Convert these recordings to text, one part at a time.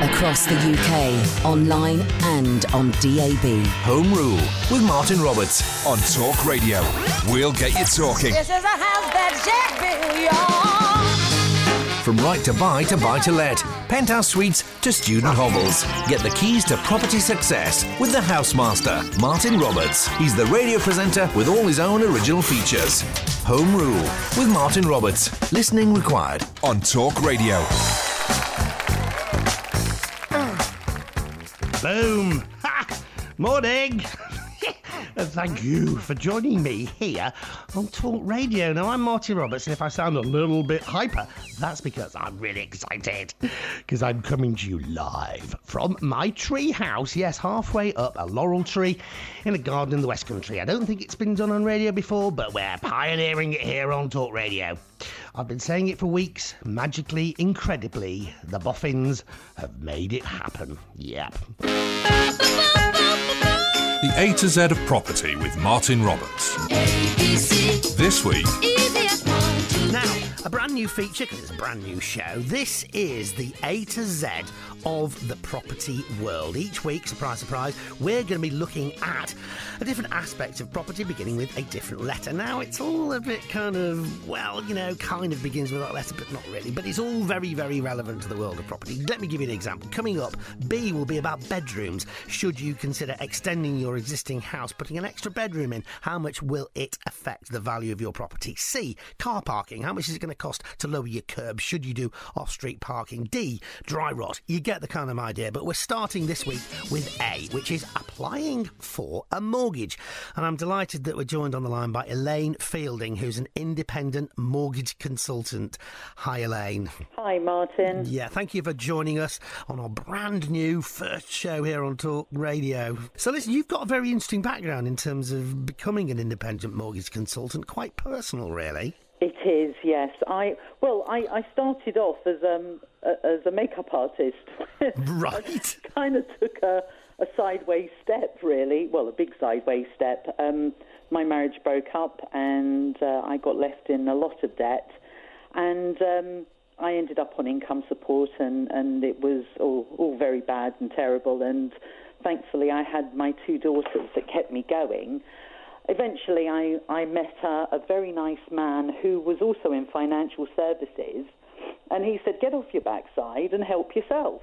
Across the UK, online and on DAB. Home Rule with Martin Roberts on Talk Radio. We'll get you talking. This is a house that Jack built, y'all. From right to buy to let, penthouse suites to student hovels. Get the keys to property success with the housemaster, Martin Roberts. He's the radio presenter with all his own original features. Home Rule with Martin Roberts. Listening required on Talk Radio. Boom! Ha! Morning! Thank you for joining me here on Talk Radio. Now, I'm Martin Roberts, and if I sound a little bit hyper, that's because I'm really excited, because I'm coming to you live from my tree house, yes, halfway up a laurel tree in a garden in the West Country. I don't think it's been done on radio before, but we're pioneering it here on Talk Radio. I've been saying it for weeks. Magically, incredibly, the boffins have made it happen. Yep. The A to Z of property with Martin Roberts. ABC. This week. Now, a brand new feature, because it's a brand new show. This is the A to Z of the property world. Each week, surprise, surprise, we're going to be looking at a different aspect of property, beginning with a different letter. Now, it's all a bit kind of, well, you know, kind of begins with that letter, but not really. But it's all very, very relevant to the world of property. Let me give you an example. Coming up, B will be about bedrooms. Should you consider extending your existing house, putting an extra bedroom in? How much will it affect the value of your property? C, car parking. How much is it going to cost to lower your curb? Should you do off-street parking? D, dry rot. You get the kind of idea. But we're starting this week with A, which is applying for a mortgage. And I'm delighted that we're joined on the line by Elaine Fielding, who's an independent mortgage consultant. Hi, Elaine. Hi, Martin. Yeah, thank you for joining us on our brand new first show here on Talk Radio. So listen, you've got a very interesting background in terms of becoming an independent mortgage consultant. Quite personal, really. It is, yes. I started off as a makeup artist. Right. I kind of took a sideways step, really. Well, a big sideways step. My marriage broke up, and I got left in a lot of debt, and I ended up on income support, and it was all very bad and terrible. And thankfully, I had my two daughters that kept me going. Eventually, I met a very nice man who was also in financial services, and he said, get off your backside and help yourself.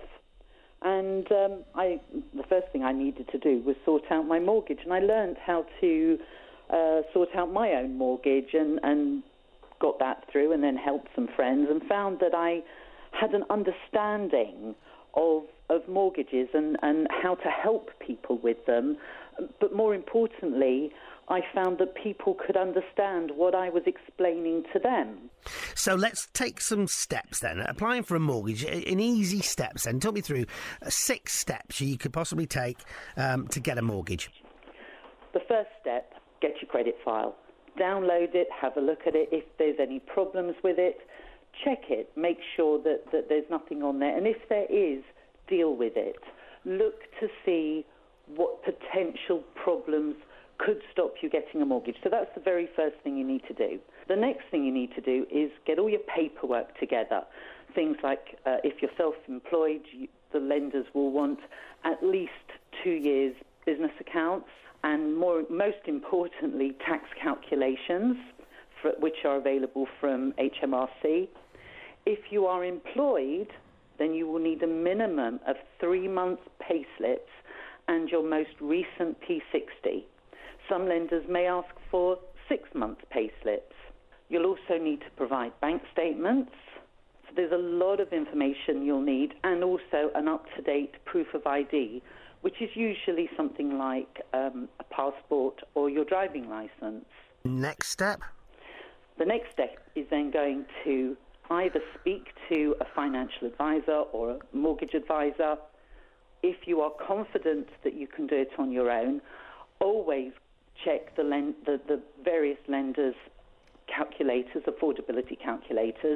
And the first thing I needed to do was sort out my mortgage, and I learned how to sort out my own mortgage and got that through, and then helped some friends and found that I had an understanding of mortgages and how to help people with them. But more importantly, I found that people could understand what I was explaining to them. So let's take some steps then. Applying for a mortgage, in easy steps then. Talk me through 6 steps you could possibly take to get a mortgage. The first step, get your credit file. Download it, have a look at it. If there's any problems with it, check it. Make sure that there's nothing on there. And if there is, deal with it. Look to see what potential problems could stop you getting a mortgage. So that's the very first thing you need to do. The next thing you need to do is get all your paperwork together. Things like if you're self-employed, the lenders will want at least 2 years business accounts, and most importantly, tax calculations, which are available from HMRC. If you are employed, then you will need a minimum of 3 months pay slips and your most recent P60. Some lenders may ask for 6 months pay slips. You'll also need to provide bank statements. So there's a lot of information you'll need, and also an up-to-date proof of ID, which is usually something like a passport or your driving license. Next step? The next step is then going to either speak to a financial advisor or a mortgage advisor. If you are confident that you can do it on your own, always check the various lenders' calculators, affordability calculators.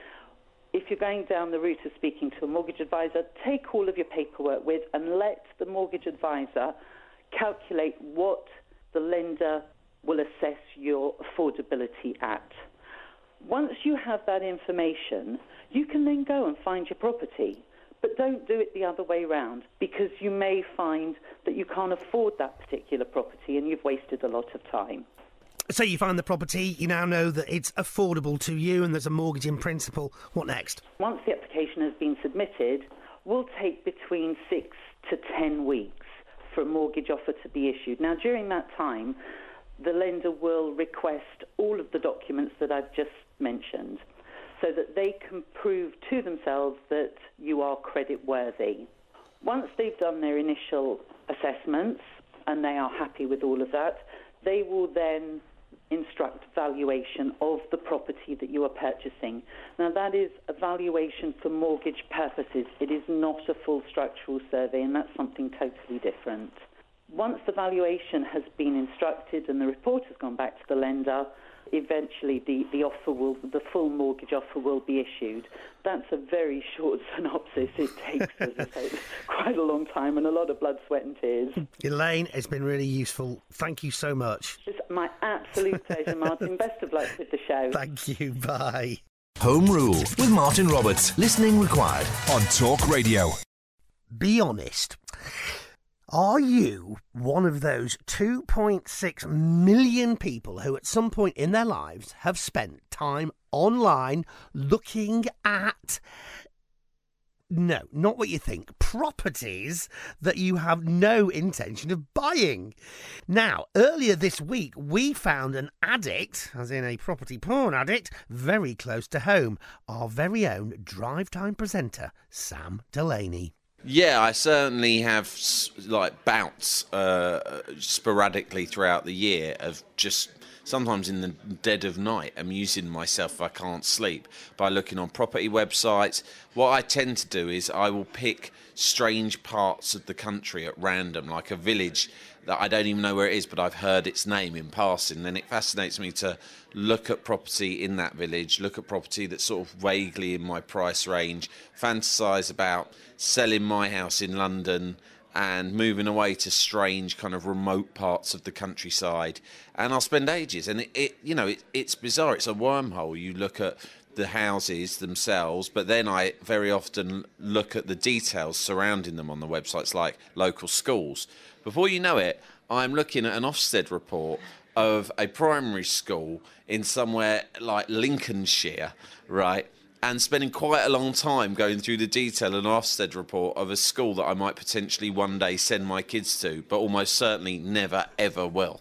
If you're going down the route of speaking to a mortgage advisor, take all of your paperwork with and let the mortgage advisor calculate what the lender will assess your affordability at. Once you have that information, you can then go and find your property. But don't do it the other way round, because you may find that you can't afford that particular property and you've wasted a lot of time. So you find the property, you now know that it's affordable to you and there's a mortgage in principle. What next? Once the application has been submitted, we'll take between 6 to 10 weeks for a mortgage offer to be issued. Now, during that time, the lender will request all of the documents that I've just mentioned so that they can prove to themselves that you are credit worthy. Once they've done their initial assessments and they are happy with all of that, they will then instruct valuation of the property that you are purchasing. Now, that is a valuation for mortgage purposes. It is not a full structural survey, and that's something totally different. Once the valuation has been instructed and the report has gone back to the lender, eventually the full mortgage offer will be issued. That's a very short synopsis. It takes, as I say, quite a long time and a lot of blood, sweat and tears. Elaine, it's been really useful. Thank you so much. It's my absolute pleasure, Martin. Best of luck with the show. Thank you. Bye. Home Rule with Martin Roberts. Listening required. On Talk Radio. Be honest. Are you one of those 2.6 million people who at some point in their lives have spent time online looking at, no, not what you think, properties that you have no intention of buying? Now, earlier this week, we found an addict, as in a property porn addict, very close to home. Our very own drive time presenter, Sam Delaney. Yeah, I certainly have bouts sporadically throughout the year of just sometimes in the dead of night amusing myself if I can't sleep by looking on property websites. What I tend to do is I will pick strange parts of the country at random, like a village that I don't even know where it is, but I've heard its name in passing. Then it fascinates me to look at property in that village, look at property that's sort of vaguely in my price range, fantasise about selling my house in London and moving away to strange kind of remote parts of the countryside. And I'll spend ages. And it's bizarre. It's a wormhole. You look at the houses themselves, but then I very often look at the details surrounding them on the websites, like local schools. Before you know it, I'm looking at an Ofsted report of a primary school in somewhere like Lincolnshire, right? And spending quite a long time going through the detail of an Ofsted report of a school that I might potentially one day send my kids to, but almost certainly never, ever will.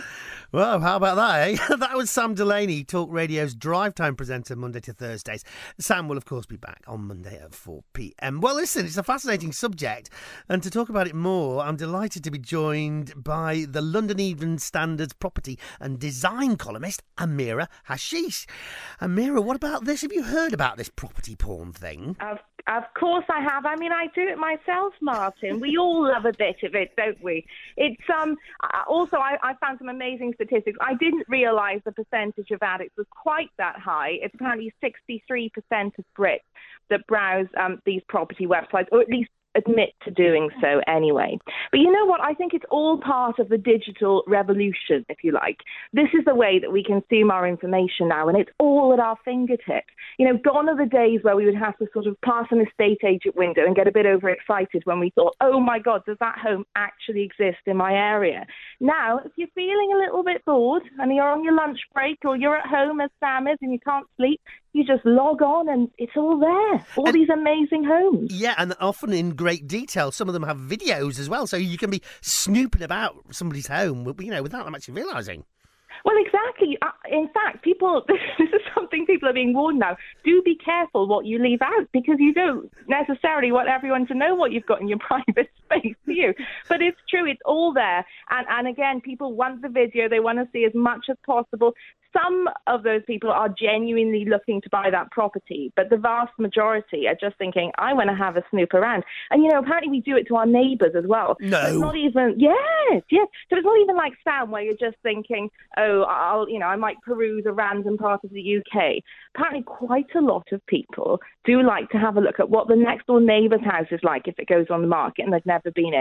Well, how about that, eh? That was Sam Delaney, Talk Radio's drive time presenter, Monday to Thursdays. Sam will, of course, be back on Monday at 4 p.m. Well, listen, it's a fascinating subject, and to talk about it more, I'm delighted to be joined by the London Evening Standard's property and design columnist, Amira Hashish. Amira, what about this? Have you heard about this property porn thing? Of course I have. I mean, I do it myself, Martin. We all love a bit of it, don't we? It's also, I found some amazing statistics. I didn't realise the percentage of addicts was quite that high. It's apparently 63% of Brits that browse these property websites, or at least admit to doing so anyway. But you know what? I think it's all part of the digital revolution, if you like. This is the way that we consume our information now, and it's all at our fingertips. You know, gone are the days where we would have to sort of pass an estate agent window and get a bit overexcited when we thought, oh my God, does that home actually exist in my area? Now, if you're feeling a little bit bored and you're on your lunch break or you're at home as Sam is and you can't sleep, you just log on and it's all there. All these amazing homes. Yeah, and often in great detail. Some of them have videos as well, so you can be snooping about somebody's home, you know, without them actually realising. Well, exactly. In fact, people, this is something people are being warned now. Do be careful what you leave out, because you don't necessarily want everyone to know what you've got in your private space, do you? But it's true. It's all there. And again, people want the video. They want to see as much as possible. Some of those people are genuinely looking to buy that property, but the vast majority are just thinking, I want to have a snoop around. And, you know, apparently we do it to our neighbours as well. No. It's not even, yes. So it's not even like Sam, where you're just thinking, oh, I might peruse a random part of the UK. Apparently quite a lot of people do like to have a look at what the next door neighbour's house is like if it goes on the market and they've never been in.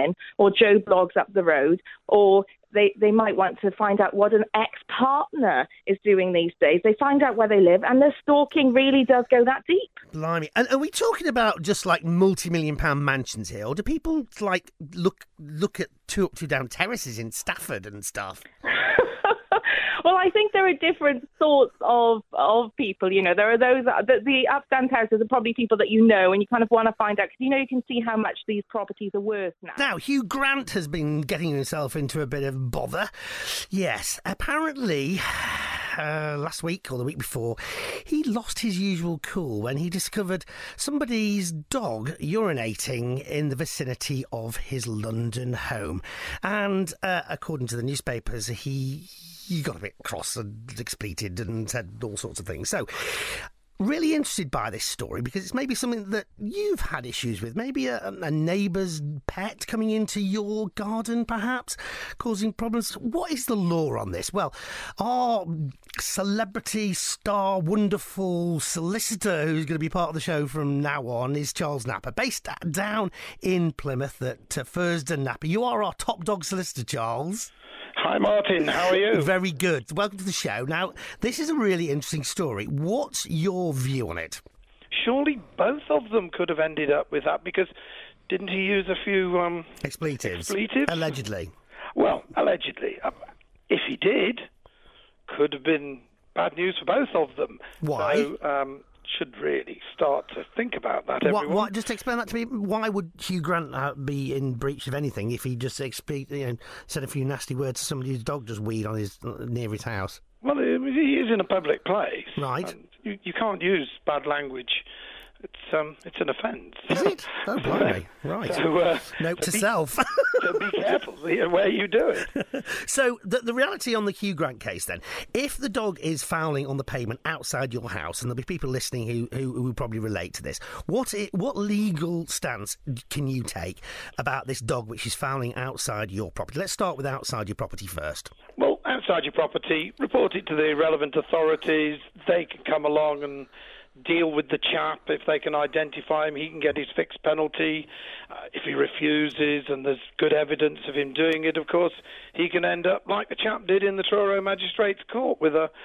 in, or Joe Blogs up the road, or they might want to find out what an ex-partner is doing these days. They find out where they live, and their stalking really does go that deep. Blimey. And are we talking about just like multi-million-pound mansions here, or do people like look at two up, two down terraces in Stafford and stuff? Well, I think there are different sorts of people. You know, there are those the up-down terraces are probably people that you know, and you kind of want to find out because you can see how much these properties are worth now. Now, Hugh Grant has been getting himself into a bit of bother. Yes, apparently last week or the week before, he lost his usual cool when he discovered somebody's dog urinating in the vicinity of his London home. And according to the newspapers, he got a bit cross and expleted and said all sorts of things. So, really interested by this story because it's maybe something that you've had issues with. Maybe a neighbour's pet coming into your garden, perhaps, causing problems. What is the law on this? Well, our celebrity star, wonderful solicitor who's going to be part of the show from now on is Charles Napper, based down in Plymouth at Fursden Napper. You are our top dog solicitor, Charles. Hi, Martin. How are you? Very good. Welcome to the show. Now, this is a really interesting story. What's your view on it? Surely both of them could have ended up with that because didn't he use a few expletives? Allegedly. Well, allegedly. If he did, could have been bad news for both of them. Why? So, should really start to think about that, everyone. What, just explain that to me. Why would Hugh Grant be in breach of anything if he just said a few nasty words to somebody whose dog just weed on near his house? Well, he is in a public place. Right. You can't use bad language. It's an offence. Is it? Oh, blimey. Right. So, note to self. So be careful where you do it. So the reality on the Hugh Grant case then, if the dog is fouling on the pavement outside your house, and there'll be people listening who will probably relate to this, what legal stance can you take about this dog which is fouling outside your property? Let's start with outside your property first. Well, outside your property, report it to the relevant authorities. They can come along and deal with the chap. If they can identify him, he can get his fixed penalty. If he refuses and there's good evidence of him doing it, of course, he can end up like the chap did in the Truro Magistrates Court with a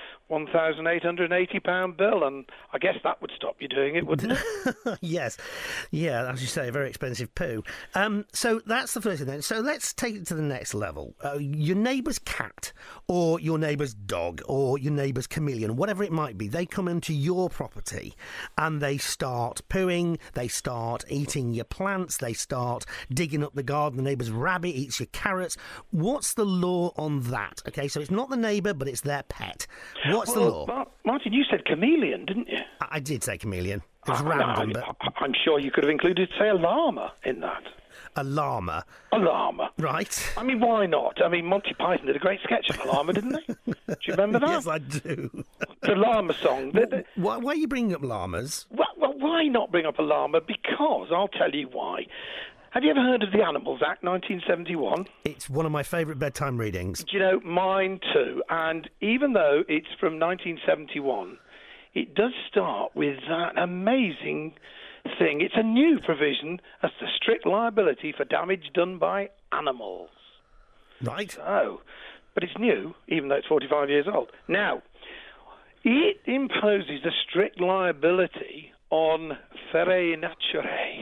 £1,880 bill, and I guess that would stop you doing it, wouldn't it? Yes. Yeah, as you say, a very expensive poo. So that's the first thing then. So let's take it to the next level. Your neighbour's cat or your neighbour's dog or your neighbour's chameleon, whatever it might be, they come into your property and they start pooing, they start eating your plants, they start digging up the garden, the neighbour's rabbit eats your carrots. What's the law on that? Okay, so it's not the neighbour, but it's their pet. What's the law? Martin, you said chameleon, didn't you? I did say chameleon. It was random, but I'm sure you could have included, say, a llama in that. A llama? A llama. Right. I mean, why not? I mean, Monty Python did a great sketch of a llama, didn't they? Do you remember that? Yes, I do. The llama song. Why are you bringing up llamas? Well, why not bring up a llama? Because I'll tell you why. Have you ever heard of the Animals Act, 1971? It's one of my favourite bedtime readings. Do you know, mine too. And even though it's from 1971, it does start with that amazing thing. It's a new provision as to strict liability for damage done by animals. Right. So, but it's new, even though it's 45 years old. Now, it imposes a strict liability on fere naturae.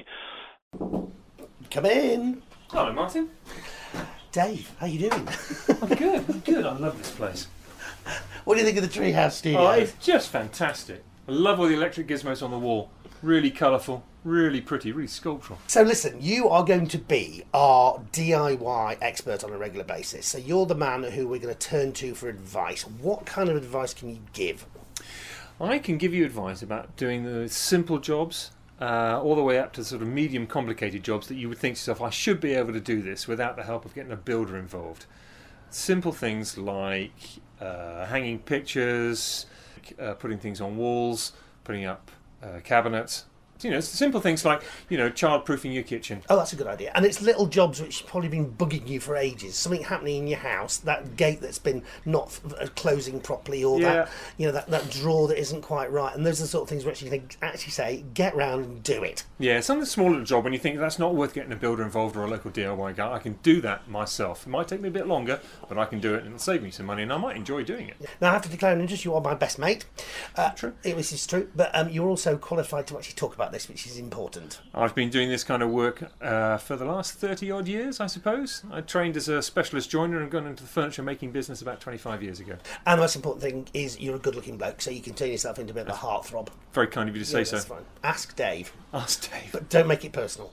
Come in. Hello, Martin. Dave, how you doing? I'm good. I love this place. What do you think of the Treehouse studio? Oh, it's just fantastic. I love all the electric gizmos on the wall. Really colourful, really pretty, really sculptural. So listen, you are going to be our DIY expert on a regular basis. So you're the man who we're going to turn to for advice. What kind of advice can you give? I can give you advice about doing the simple jobs, all the way up to sort of medium complicated jobs that you would think to yourself, I should be able to do this without the help of getting a builder involved. Simple things like hanging pictures, putting things on walls, putting up cabinets, You know, it's simple things like, you know, child-proofing your kitchen. Oh, that's a good idea. And it's little jobs which have probably been bugging you for ages. Something happening in your house, that gate that's been not closing properly, or that, you know, that drawer that isn't quite right. And those are the sort of things which you can actually say, get round and do it. Yeah, some of the small little job when you think that's not worth getting a builder involved or a local DIY guy. I can do that myself. It might take me a bit longer, but I can do it and it'll save me some money, and I might enjoy doing it. Now, I have to declare an interest, you are my best mate. True. This is true, but you're also qualified to actually talk about this, which is important. I've been doing this kind of work for the last 30-odd years, I suppose. I trained as a specialist joiner and got into the furniture making business about 25 years ago. And the most important thing is you're a good-looking bloke, so you can turn yourself into a bit of a heartthrob. Very kind of you to say so. That's fine. Ask Dave. Ask Dave. But don't make it personal.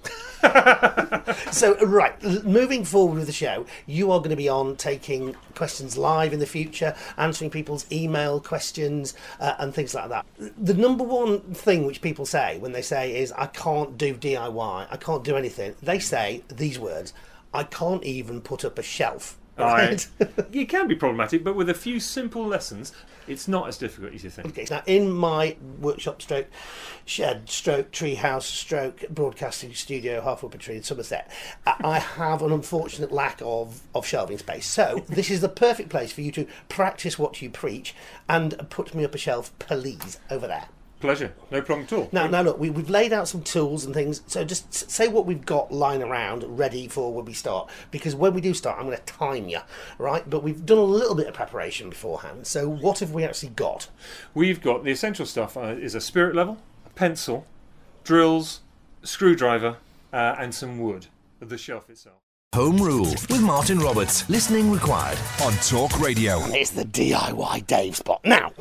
So, right, moving forward with the show, you are going to be on taking questions live in the future, answering people's email questions and things like that. The number one thing which people say when they say is, I can't do DIY, I can't do anything, they say these words, I can't even put up a shelf. Right? It can be problematic, but with a few simple lessons, it's not as difficult as you think. Okay, now in my workshop stroke shed stroke treehouse stroke broadcasting studio half up a tree in Somerset, I have an unfortunate lack of shelving space. So this is the perfect place for you to practice what you preach and put me up a shelf, please, over there. Pleasure, no problem at all. Now look, we've laid out some tools and things, so just say what we've got lying around ready for when we start, because when we do start I'm going to time you, right? But we've done a little bit of preparation beforehand, so what have we actually got? We've got the essential stuff is a spirit level, a pencil, drills, a screwdriver and some wood, the shelf itself. Home Rule with Martin Roberts. Listening required on Talk Radio. It's the DIY Dave spot. Now,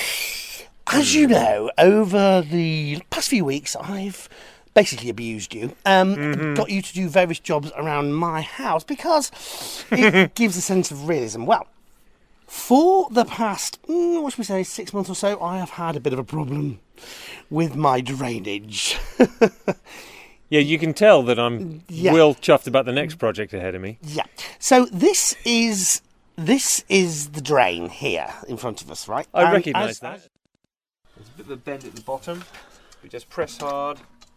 as you know, over the past few weeks, I've basically abused you, got you to do various jobs around my house because it gives a sense of realism. Well, for the past, what should we say, 6 months or so, I have had a bit of a problem with my drainage. Yeah, you can tell that I'm well chuffed about the next project ahead of me. Yeah. So this is the drain here in front of us, right? I recognise that. There's a bit of a bend at the bottom. We just press hard.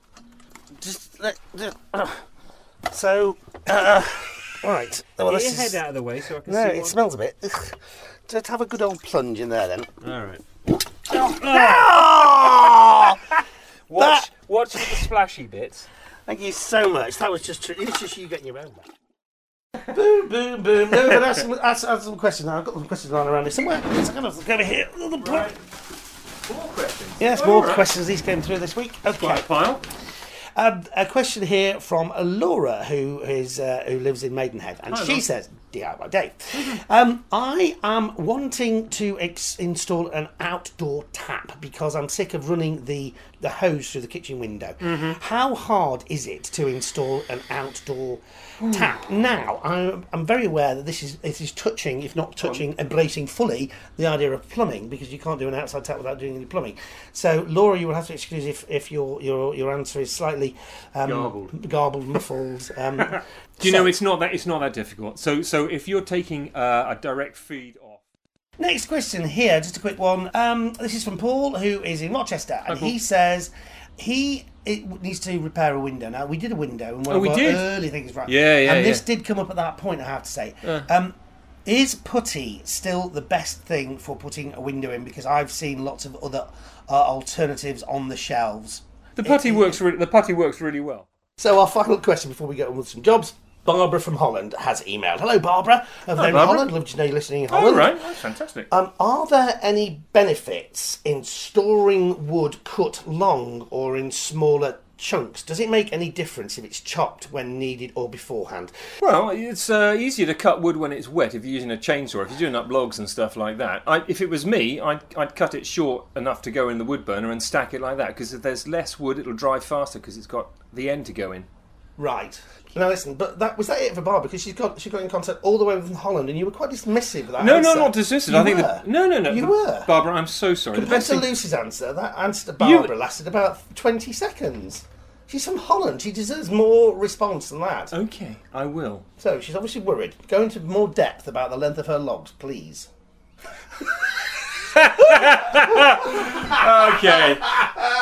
So, all right. Well, Get your head out of the way so I can see. No, it smells a bit. Just have a good old plunge in there, then. All right. Watch for the splashy bits. Thank you so much. That was just it's just you getting your own back. Boom, boom, boom. No, but ask some questions now. I've got some questions lying around here somewhere. Let's go over here. Right. More questions? Yes, more questions. These came through this week. Okay. Right, pile. A question here from Laura, who lives in Maidenhead, and she says, DIY Dave, I am wanting to install an outdoor tap because I'm sick of running the hose through the kitchen window. How hard is it to install an outdoor tap? Now, I'm very aware that it is touching, if not touching, embracing fully the idea of plumbing, because you can't do an outside tap without doing any plumbing. So, Laura, you will have to excuse if your answer is slightly garbled, muffled. Do you know it's not that difficult? So if you're taking a direct feed off. Next question here, just a quick one. This is from Paul, who is in Rochester, and he says it needs to repair a window. Now, we did a window, and one of our early things, right? And this did come up at that point, I have to say. Is putty still the best thing for putting a window in? Because I've seen lots of other alternatives on the shelves. The putty works really well. So our final question before we get on with some jobs. Barbara from Holland has emailed. Hello, Barbara. Over there in Holland. Love to know you're listening in Holland. Oh, right. That's fantastic. Are there any benefits in storing wood cut long or in smaller chunks? Does it make any difference if it's chopped when needed or beforehand? Well, it's easier to cut wood when it's wet if you're using a chainsaw. If you're doing up logs and stuff like that. If it was me, I'd cut it short enough to go in the wood burner and stack it like that, because if there's less wood, it'll dry faster because it's got the end to go in. Right. Now listen, but was that it for Barbara? Because she got in contact all the way from Holland, and you were quite dismissive of that No, answer. no, not dismissive. No. You were. Barbara, I'm so sorry. Compared to Lucy's answer, that answer to Barbara lasted about 20 seconds. She's from Holland. She deserves more response than that. Okay, I will. So, she's obviously worried. Go into more depth about the length of her logs, please. Okay.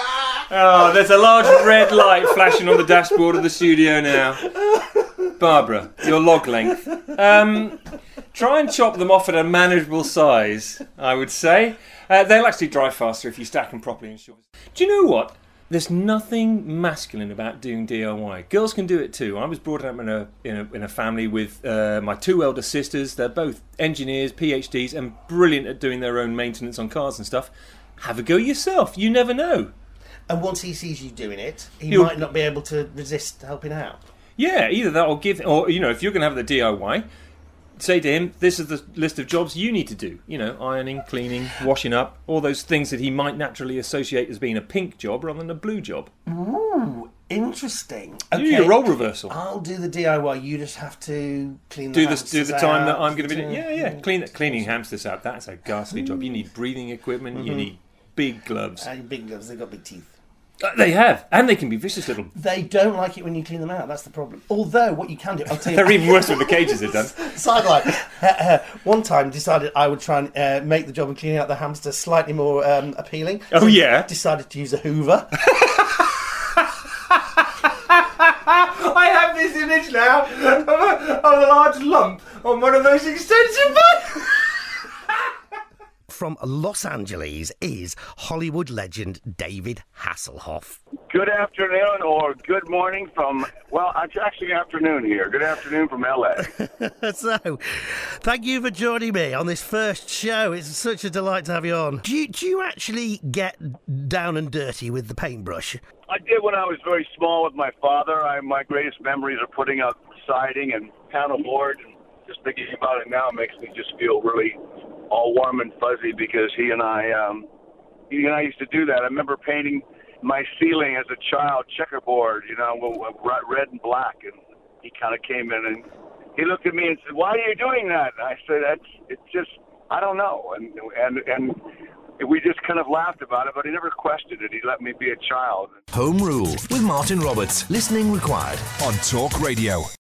Oh, there's a large red light flashing on the dashboard of the studio now. Barbara, your log length. Try and chop them off at a manageable size, I would say. They'll actually dry faster if you stack them properly and short. Do you know what? There's nothing masculine about doing DIY. Girls can do it too. I was brought up in a family with my two elder sisters. They're both engineers, PhDs, and brilliant at doing their own maintenance on cars and stuff. Have a go yourself. You never know. And once he sees you doing it, he might not be able to resist helping out. Yeah, either that or if you're going to have the DIY, say to him, this is the list of jobs you need to do. Ironing, cleaning, washing up, all those things that he might naturally associate as being a pink job rather than a blue job. Ooh, interesting. Okay. You need a role reversal. I'll do the DIY, you just have to clean the hamsters do the time that I'm going to be doing. Yeah. Cleaning hamsters out, that's a ghastly job. You need breathing equipment, you need big gloves. And big gloves, they've got big teeth. They have, and they can be vicious little... They don't like it when you clean them out, that's the problem. Although, what you can do... I'll tell you... They're even worse when the cages are done. Sideline. One time, decided I would try and make the job of cleaning out the hamster slightly more appealing. Oh, yeah? Decided to use a Hoover. I have this image now of a large lump on one of those extension bikes. From Los Angeles is Hollywood legend David Hasselhoff. Good afternoon or good morning from, well, it's actually afternoon here. Good afternoon from LA. So, thank you for joining me on this first show. It's such a delight to have you on. Do you actually get down and dirty with the paintbrush? I did when I was very small with my father. My greatest memories are putting up siding and panel board. And just thinking about it now makes me just feel really all warm and fuzzy because he and I used to do that. I remember painting my ceiling as a child, checkerboard, red and black, and he kind of came in and he looked at me and said, "Why are you doing that?" And I said, "It's just, I don't know." And we just kind of laughed about it, but he never questioned it. He let me be a child. Home Rule with Martin Roberts. Listening required. On Talk Radio.